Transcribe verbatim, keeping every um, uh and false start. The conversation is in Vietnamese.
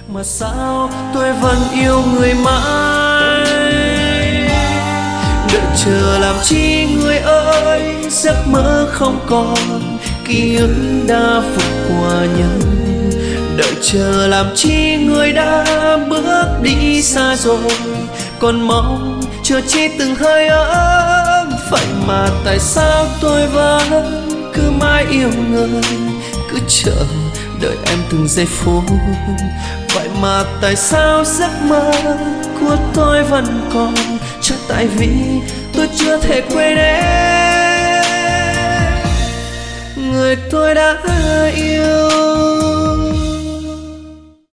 Mà sao tôi vẫn yêu người mãi, đợi chờ làm chi người ơi, giấc mơ không còn, ký ức đã vượt qua nhau. Đợi chờ làm chi người đã bước đi xa rồi, còn mong chờ chi từng hơi ấm. Vậy mà tại sao tôi vẫn cứ mãi yêu người, cứ chờ đợi em từng giây phút. Vậy mà tại sao giấc mơ của tôi vẫn còn, chắc tại vì tôi chưa thể quên em, người tôi đã yêu.